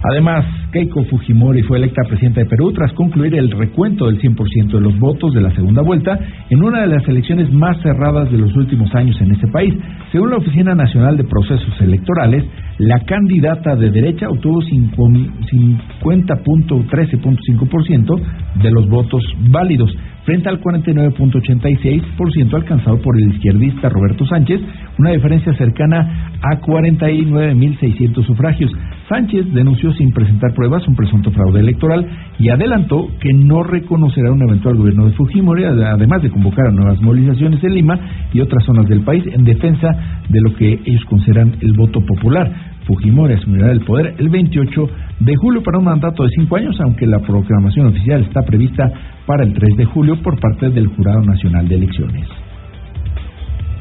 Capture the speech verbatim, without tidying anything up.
Además, Keiko Fujimori fue electa presidenta de Perú tras concluir el recuento del cien por ciento de los votos de la segunda vuelta en una de las elecciones más cerradas de los últimos años en ese país. Según la Oficina Nacional de Procesos Electorales, la candidata de derecha obtuvo cincuenta punto trece punto cinco por ciento de los votos válidos, frente al cuarenta y nueve punto ochenta y seis por ciento alcanzado por el izquierdista Roberto Sánchez, una diferencia cercana a cuarenta y nueve mil seiscientos sufragios. Sánchez denunció sin presentar pruebas un presunto fraude electoral y adelantó que no reconocerá un eventual gobierno de Fujimori, además de convocar a nuevas movilizaciones en Lima y otras zonas del país en defensa de lo que ellos consideran el voto popular. Fujimori asumirá el poder el veintiocho de julio para un mandato de cinco años, aunque la proclamación oficial está prevista para el tres de julio por parte del Jurado Nacional de Elecciones.